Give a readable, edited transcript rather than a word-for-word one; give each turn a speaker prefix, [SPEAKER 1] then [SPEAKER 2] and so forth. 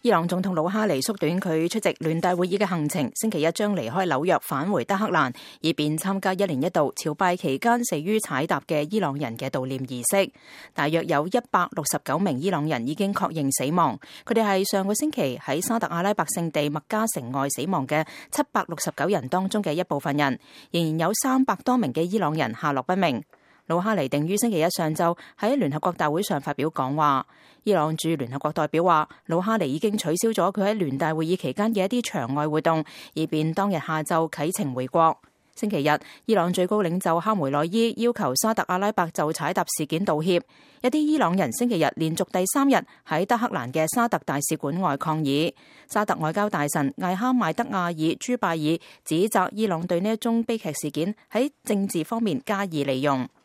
[SPEAKER 1] 伊朗總統魯哈尼縮短佢出席聯大會議嘅行程，星期一將離開紐約返回德黑蘭，以便參加一年一度朝拜期間死於踩踏嘅伊朗人嘅悼念儀式。大約有169名伊朗人已經確認死亡，佢哋係上個星期喺沙特阿拉伯聖地麥加城外死亡嘅769人當中嘅一部分人，仍然有300多名嘅伊朗人下落不明。魯哈尼定於星期一上晝喺聯合國大會上發表講話。伊朗駐聯合國代表話，魯哈尼已經取消咗佢喺聯大會議期間嘅一啲場外活動，以便當日下晝啟程回國。星期日，伊朗最高領袖哈梅內伊要求沙特阿拉伯就踩踏事件道歉。一啲伊朗人星期日連續第3日喺德黑蘭嘅沙特大使館外抗議。沙特外交大臣艾哈邁德亞爾朱拜爾指責伊朗對呢一宗悲劇事件喺政治方面加以利用。